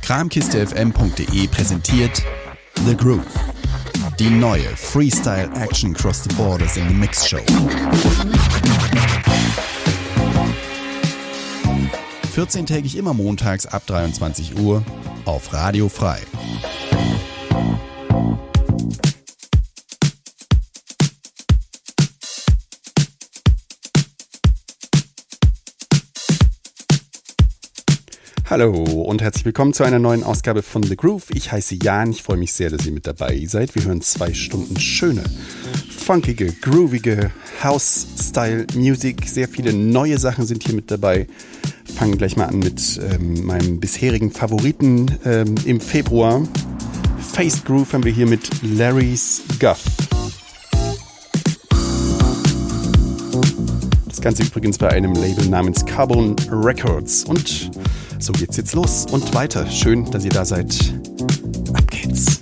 kramkistefm.de präsentiert The Groove, die neue Freestyle Action Cross the Borders in the Mix Show. 14-tägig immer montags ab 23 Uhr auf Radio Frei. Hallo und herzlich willkommen zu einer neuen Ausgabe von The Groove. Ich heiße Jan, ich freue mich sehr, dass ihr mit dabei seid. Wir hören 2 Stunden schöne, funkige, groovige House-Style-Musik. Sehr viele neue Sachen sind hier mit dabei. Fangen gleich mal an mit meinem bisherigen Favoriten im Februar. Face Groove haben wir hier mit Larry's Guff. Das Ganze übrigens bei einem Label namens Carbon Records. Und so geht's jetzt los und weiter. Schön, dass ihr da seid. Ab geht's.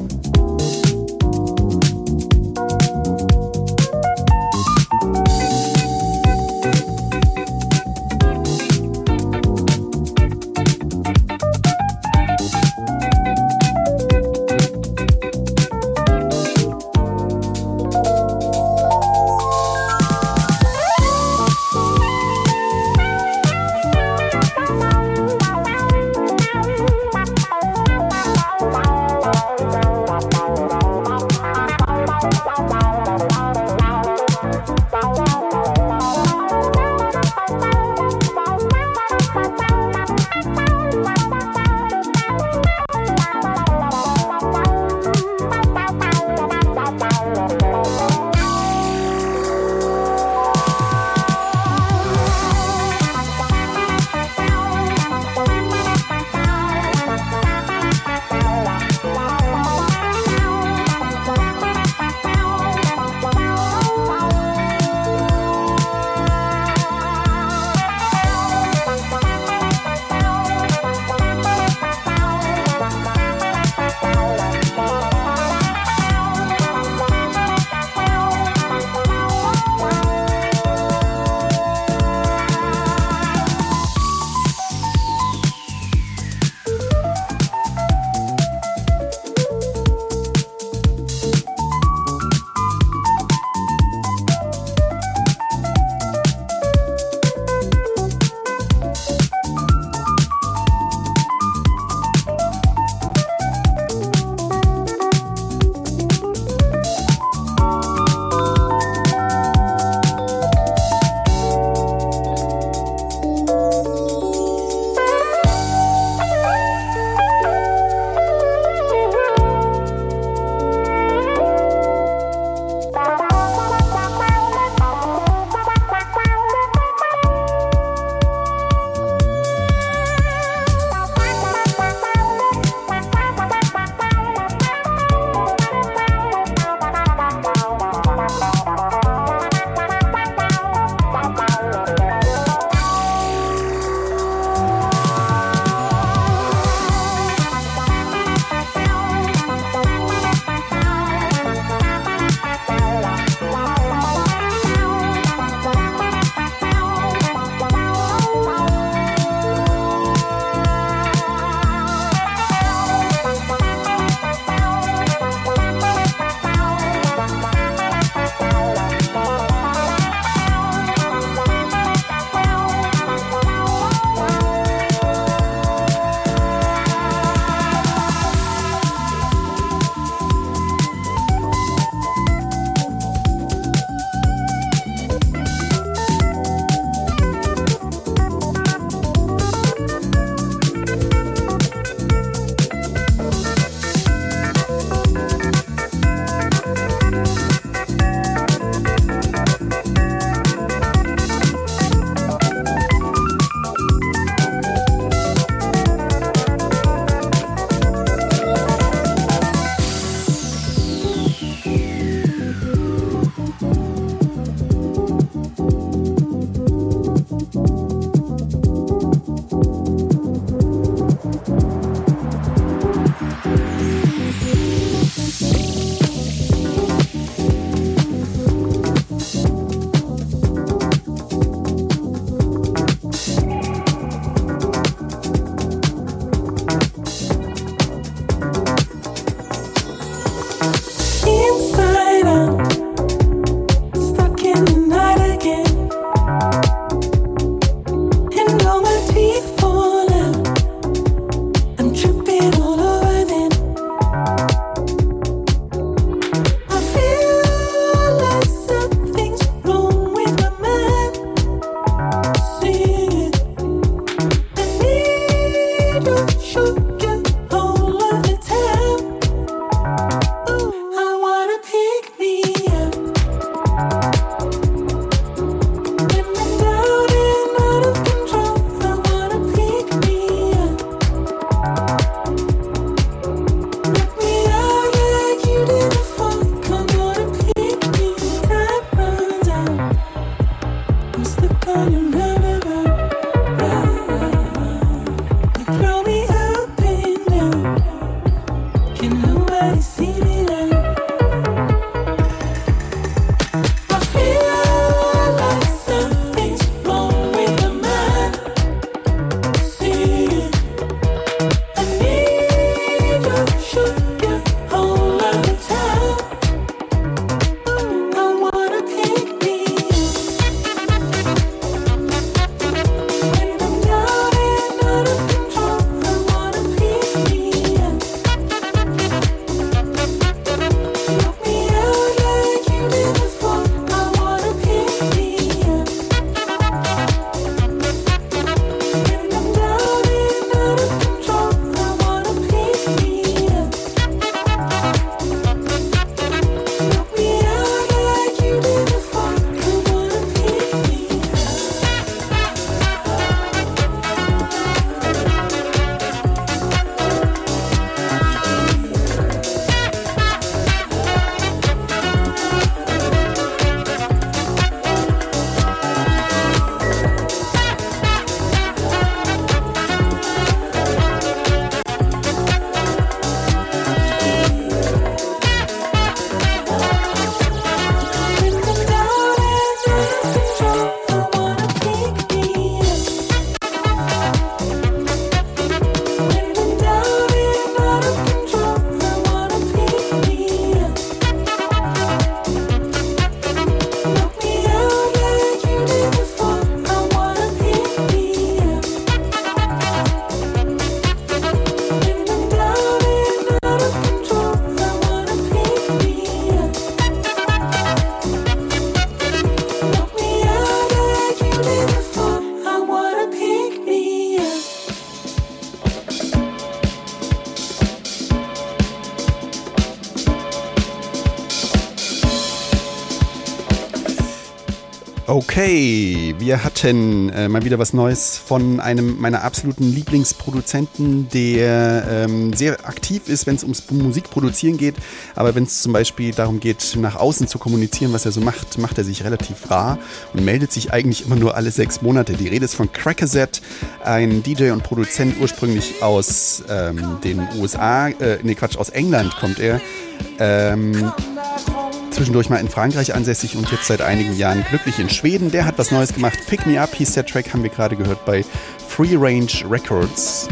Okay, wir hatten mal wieder was Neues von einem meiner absoluten Lieblingsproduzenten, der sehr aktiv ist, wenn es ums Musikproduzieren geht. Aber wenn es zum Beispiel darum geht, nach außen zu kommunizieren, was er so macht, macht er sich relativ rar und meldet sich eigentlich immer nur alle 6 Monate. Die Rede ist von Crackerset, ein DJ und Produzent, ursprünglich aus den USA, aus England kommt er. Zwischendurch mal in Frankreich ansässig und jetzt seit einigen Jahren glücklich in Schweden. Der hat was Neues gemacht. Pick Me Up hieß der Track, haben wir gerade gehört bei Free Range Records.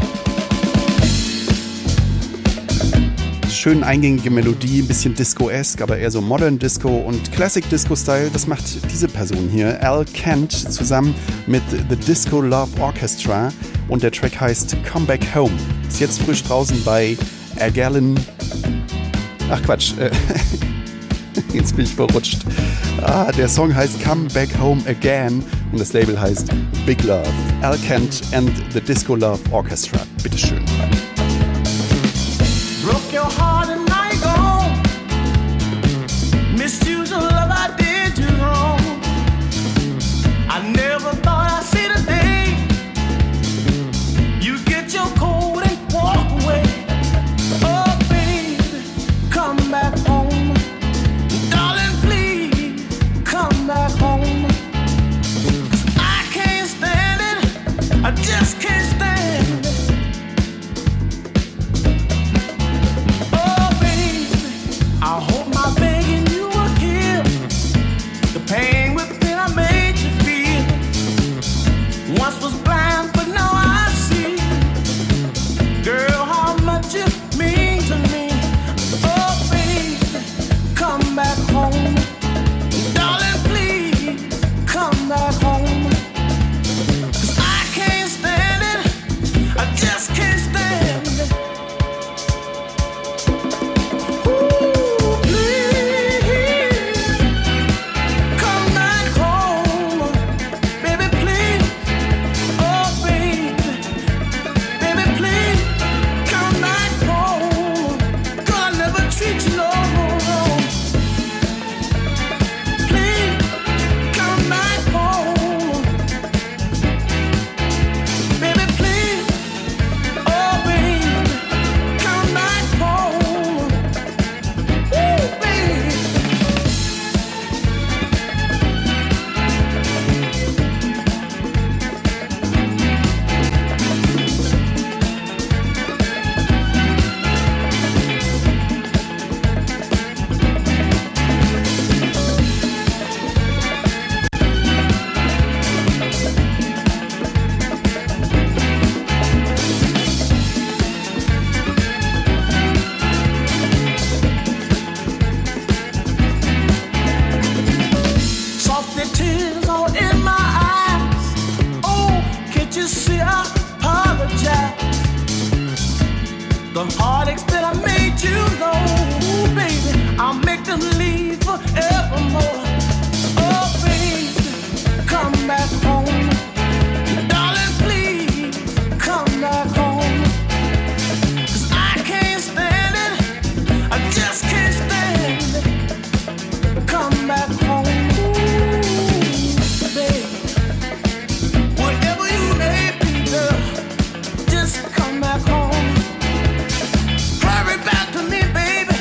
Schön eingängige Melodie, ein bisschen Disco-esque, aber eher so Modern Disco und Classic Disco-Style. Das macht diese Person hier, Al Kent, zusammen mit The Disco Love Orchestra. Und der Track heißt Come Back Home. Ist jetzt frisch draußen bei Agallen. Ach Quatsch, jetzt bin ich verrutscht. Der Song heißt Come Back Home Again und das Label heißt Big Love. Al Kent and the Disco Love Orchestra. Bitteschön. Broke your heart and now you're gone. Misused the love I did you wrong. I never thought I'd see the day you get your coat and walk away. Oh baby, come back home. Back home. 'Cause I can't stand it, I just can't stand it. Oh baby, I hope my begging you will kill the pain within I made you feel. Once was blind but now I see, girl, how much it means to me. Oh baby, come back home. Come back home. 'Cause I can't stand it, I just can't stand it. Ooh, please, come back home. Baby, please, oh baby, baby, please, come back home. 'Cause I never treat you no wrong. Please, come back home. Baby, please, oh baby, come back home. Ooh, baby. Soft tears all in my eyes. Oh, can't you see I apologize? The heartaches that I made you know, ooh, baby, I'll make them leave forevermore. Oh, baby, come back home. Darling, please, come back home. 'Cause I can't stand it, I just can't stand it. Come back home. Come back home. Hurry back to me, baby.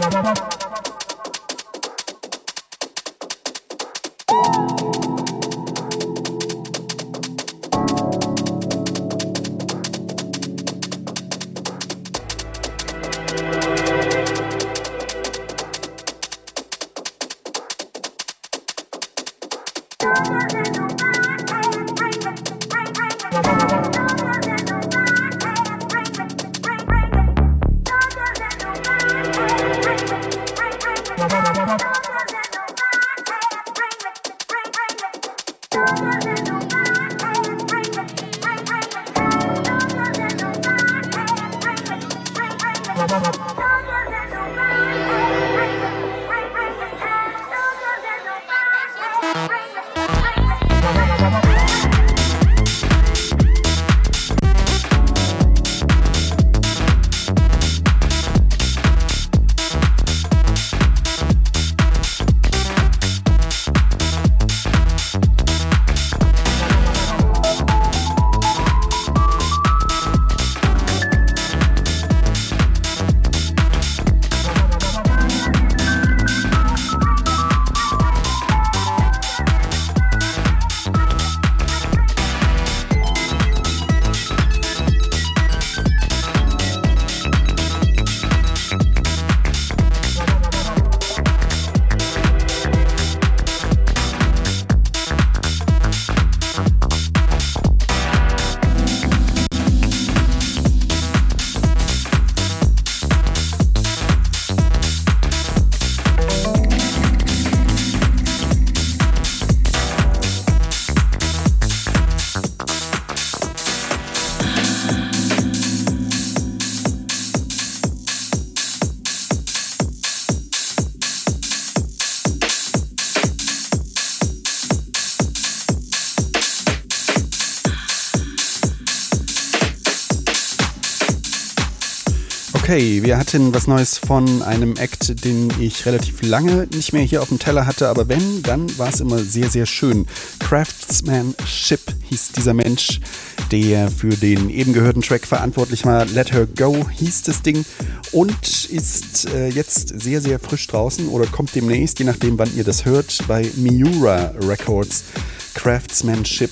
Okay, wir hatten was Neues von einem Act, den ich relativ lange nicht mehr hier auf dem Teller hatte, aber wenn, dann war es immer sehr, sehr schön. Craftsmanship hieß dieser Mensch, der für den eben gehörten Track verantwortlich war. Let Her Go hieß das Ding und ist jetzt sehr, sehr frisch draußen oder kommt demnächst, je nachdem wann ihr das hört, bei Miura Records. Craftsmanship,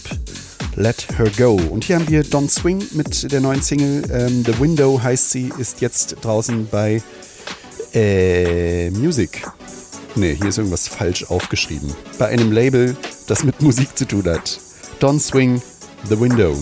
Let Her Go. Und hier haben wir Don Swing mit der neuen Single. The Window heißt sie, ist jetzt draußen bei Music. Ne, hier ist irgendwas falsch aufgeschrieben. Bei einem Label, das mit Musik zu tun hat. Don Swing, The Window.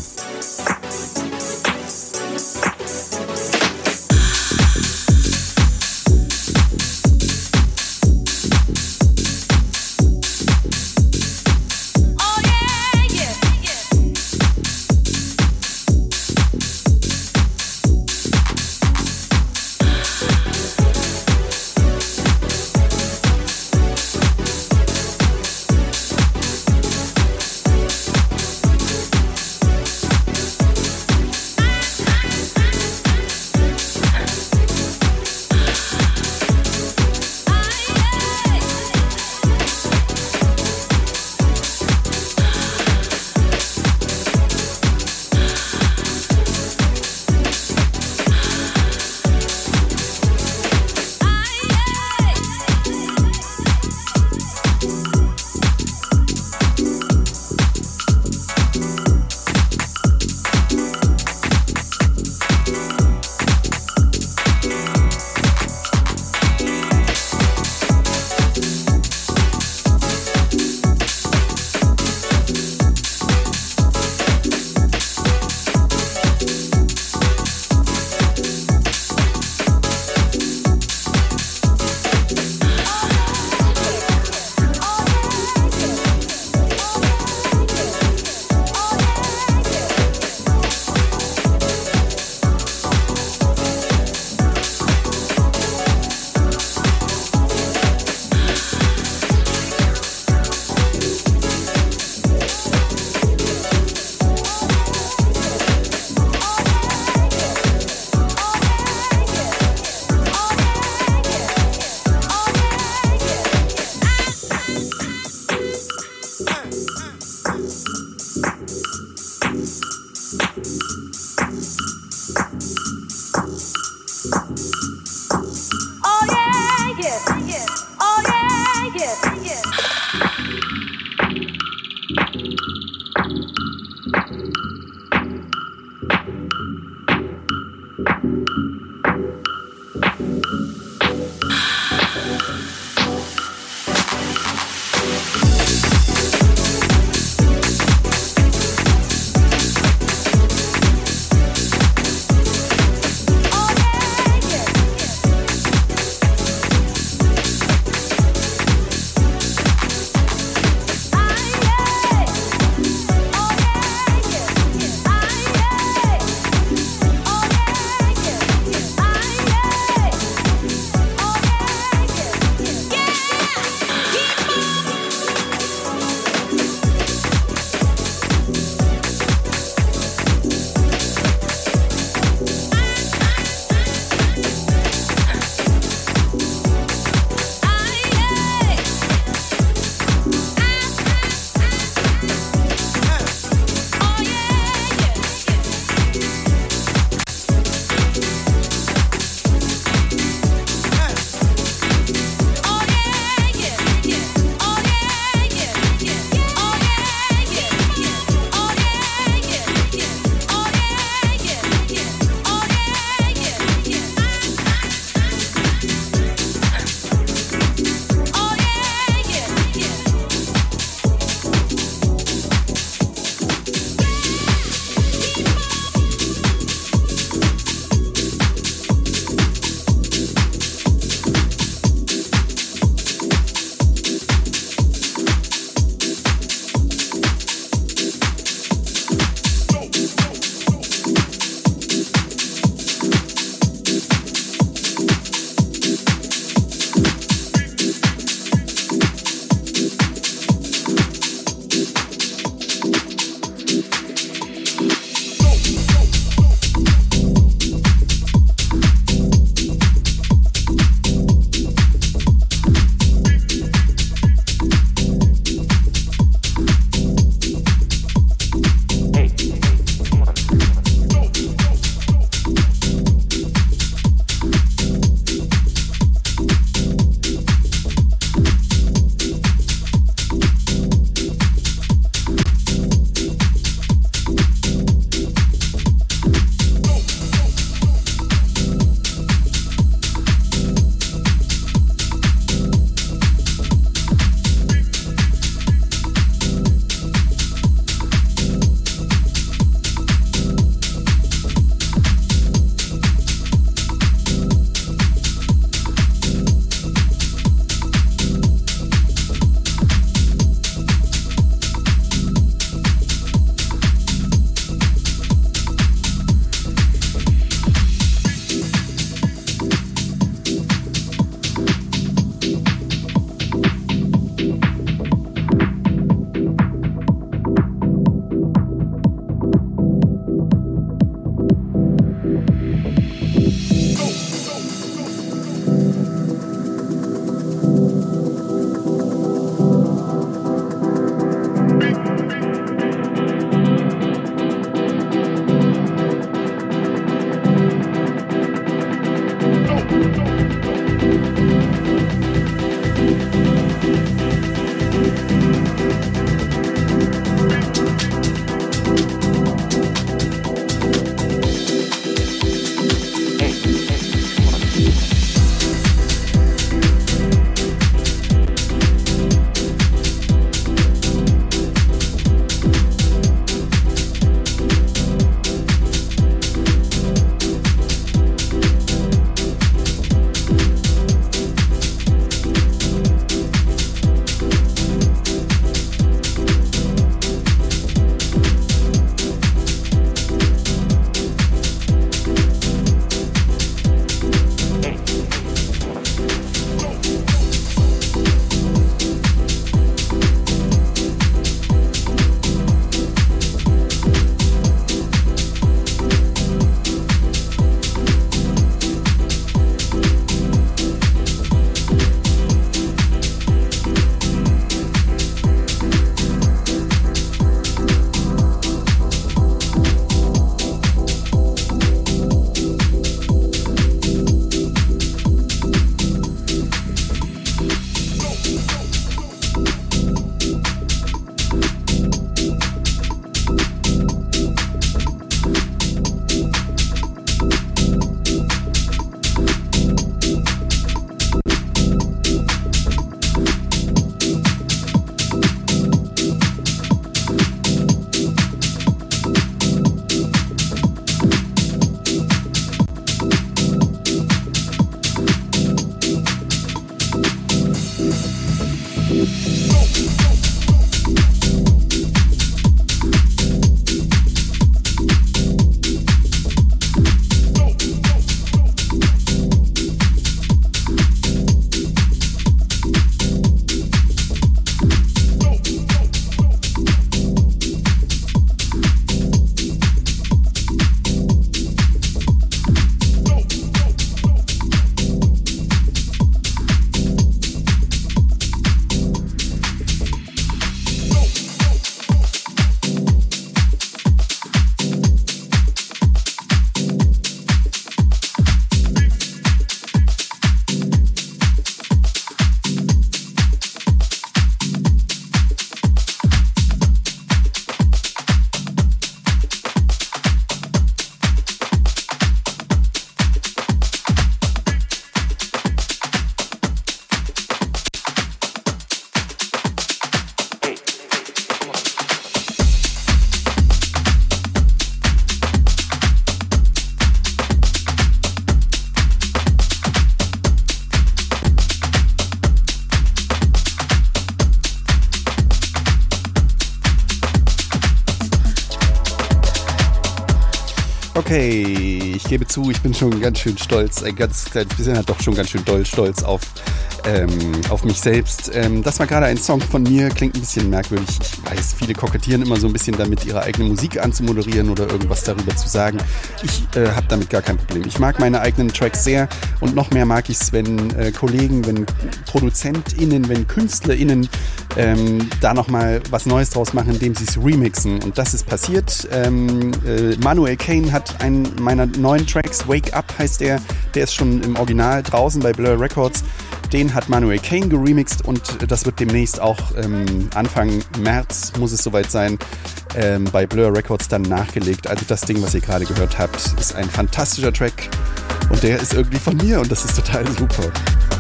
Okay, ich gebe zu, ich bin schon ganz schön stolz, ein ganz kleines bisschen, halt doch schon ganz schön doll stolz auf mich selbst. Das war gerade ein Song von mir, klingt ein bisschen merkwürdig. Ich weiß, viele kokettieren immer so ein bisschen damit, ihre eigene Musik anzumoderieren oder irgendwas darüber zu sagen. Ich habe damit gar kein Problem. Ich mag meine eigenen Tracks sehr und noch mehr mag ich es, wenn Kollegen, wenn ProduzentInnen, wenn KünstlerInnen da nochmal was Neues draus machen, indem sie es remixen. Und das ist passiert. Manuel Kane hat einen meiner neuen Tracks, Wake Up heißt der ist schon im Original draußen bei Blur Records. Den hat Manuel Kane geremixed und das wird demnächst auch Anfang März, muss es soweit sein, bei Blur Records dann nachgelegt. Also das Ding, was ihr gerade gehört habt, ist ein fantastischer Track und der ist irgendwie von mir und das ist total super.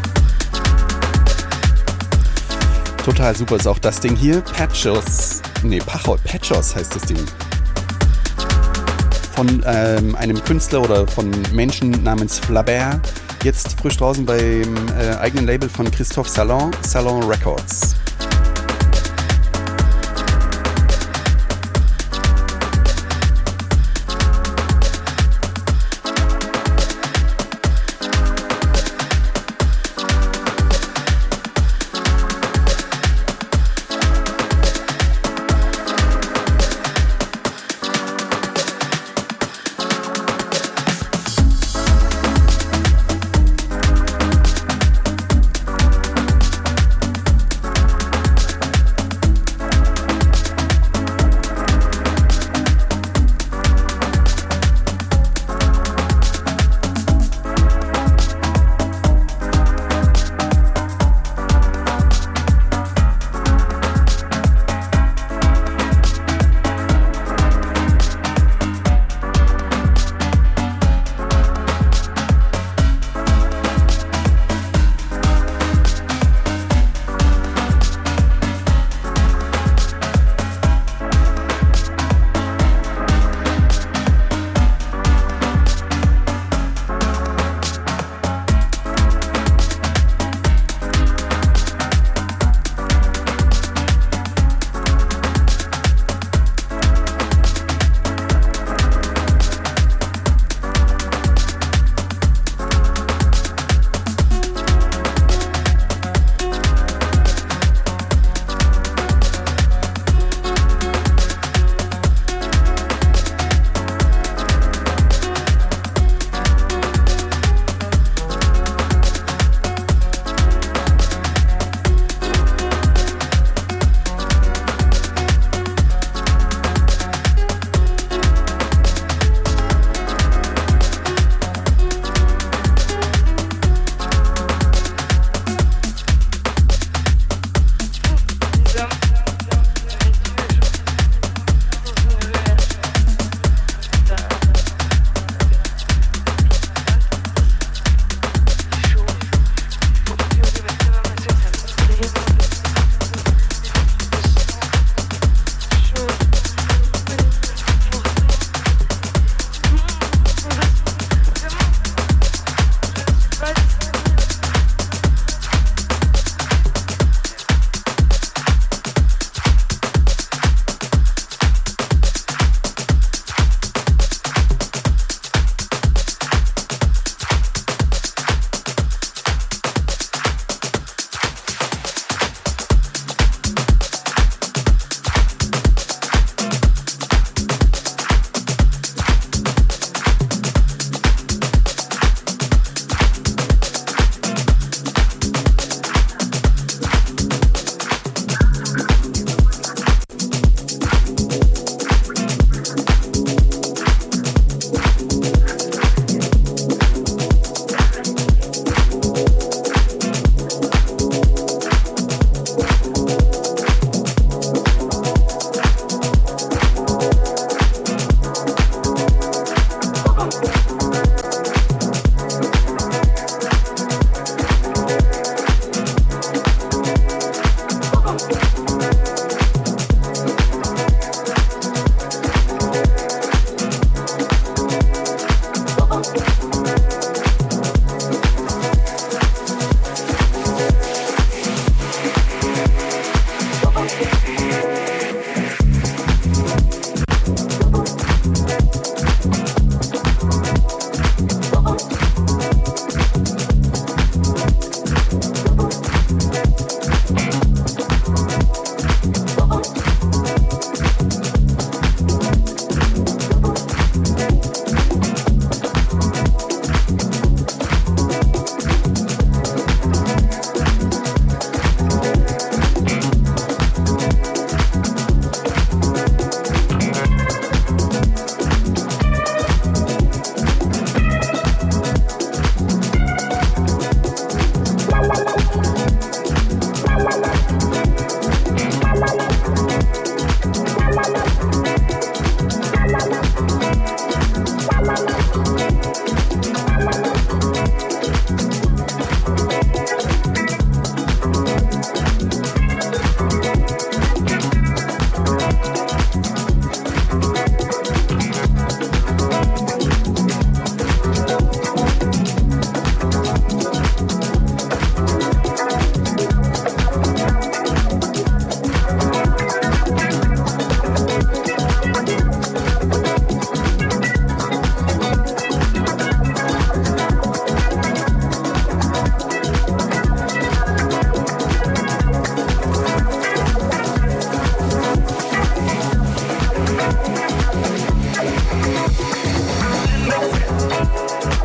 Total super ist auch das Ding hier, Patchos heißt das Ding. Von einem Künstler oder von Menschen namens Flabert. Jetzt frisch draußen beim eigenen Label von Christophe Salon Records.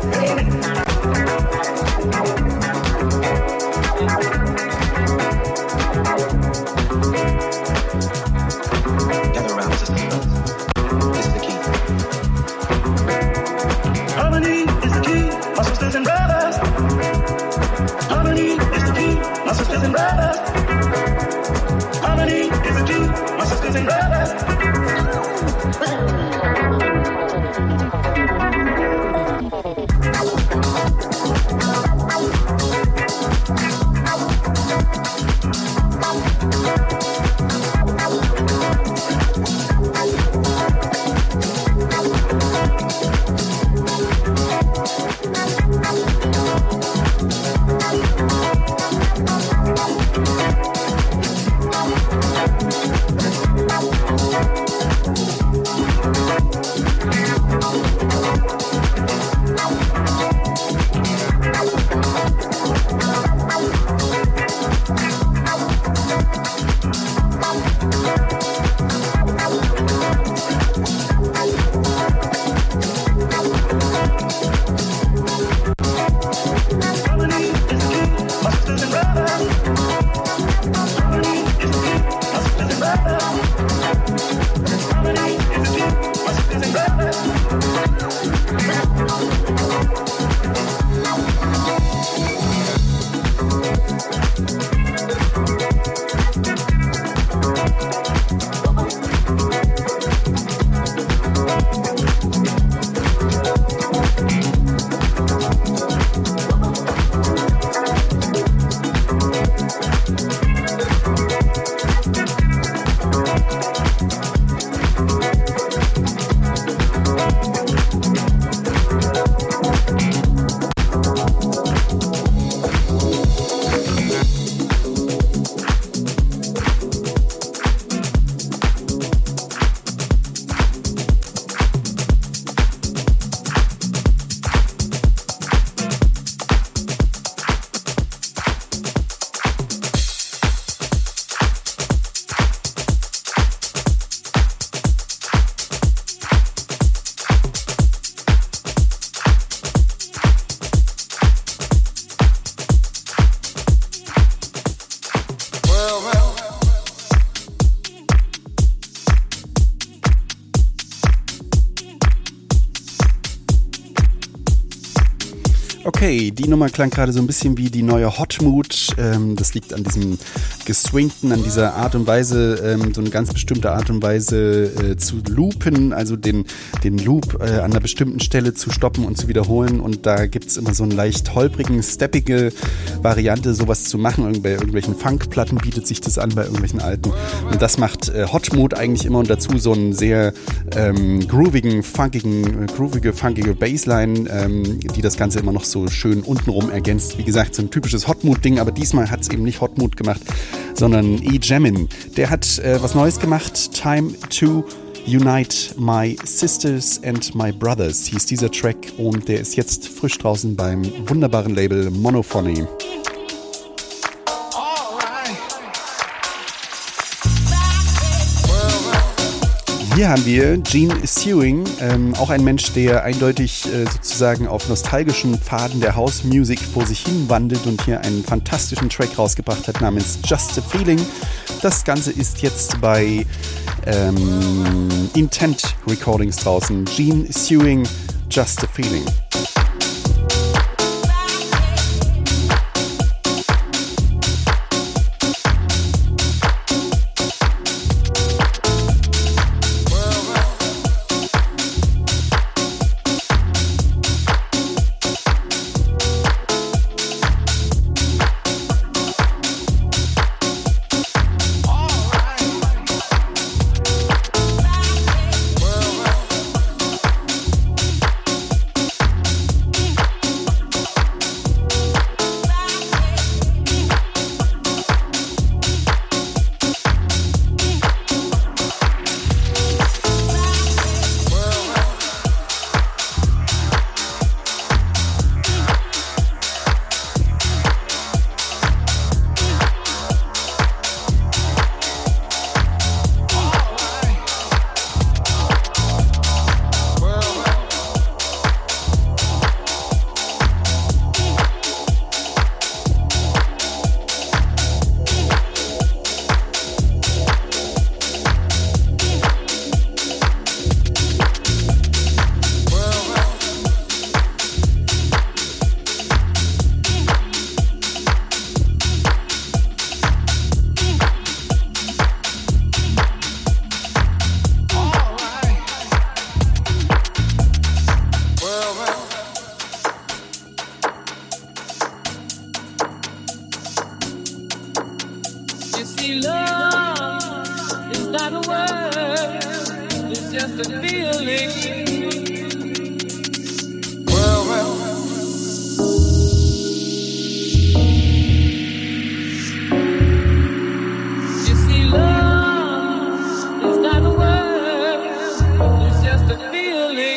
Okay, die Nummer klang gerade so ein bisschen wie die neue Hot Mood. Das liegt an diesem Geswingten, an dieser Art und Weise, so eine ganz bestimmte Art und Weise zu loopen, also den Loop an einer bestimmten Stelle zu stoppen und zu wiederholen. Und da gibt es immer so einen leicht holprigen, steppige Variante, sowas zu machen. Bei irgendwelchen Funkplatten bietet sich das an, bei irgendwelchen alten. Und das macht Hot Mood eigentlich immer, und dazu so einen sehr groovige, funkige Bassline, die das Ganze immer noch so schön untenrum ergänzt. Wie gesagt, so ein typisches Hot Mood-Ding, aber diesmal hat es eben nicht Hot Mood gemacht, sondern E-Jamin. Der hat was Neues gemacht, Time to Unite My Sisters and My Brothers hieß dieser Track, und der ist jetzt frisch draußen beim wunderbaren Label Monophony. Hier haben wir Gene Sewing, auch ein Mensch, der eindeutig sozusagen auf nostalgischen Pfaden der House Music vor sich hin wandelt und hier einen fantastischen Track rausgebracht hat namens Just a Feeling. Das Ganze ist jetzt bei Intent Recordings draußen. Gene Sewing, Just a Feeling. just a feeling. Well. You see, love is not a word, it's just a feeling.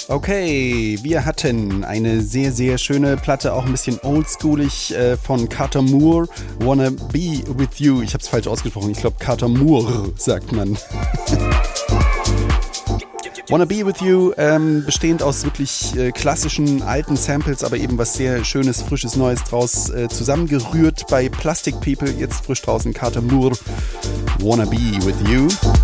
Okay, wir hatten eine sehr, sehr schöne Platte, auch ein bisschen oldschoolig von Carter Moore, Wanna Be With You. Ich habe es falsch ausgesprochen, ich glaube Carter Moore sagt man. Wanna Be With You, bestehend aus wirklich klassischen alten Samples, aber eben was sehr Schönes, Frisches, Neues draus zusammengerührt bei Plastic People, jetzt frisch draußen Carter Moore, Wanna Be With You.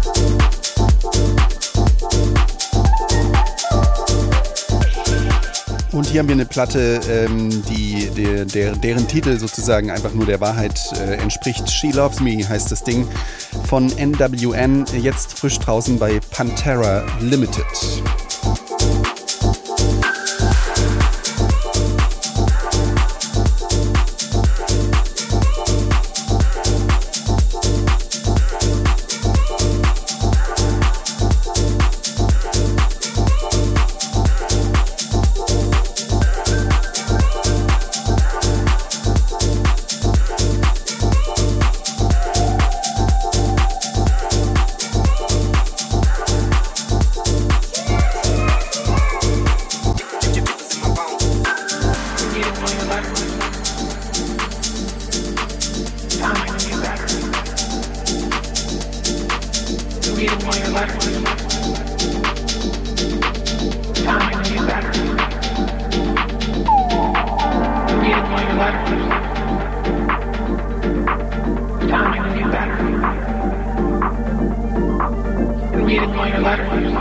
Und hier haben wir eine Platte, deren Titel sozusagen einfach nur der Wahrheit entspricht. She Loves Me heißt das Ding von NWN, jetzt frisch draußen bei Pantera Limited.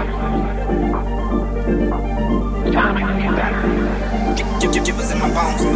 Jibbers in my bones.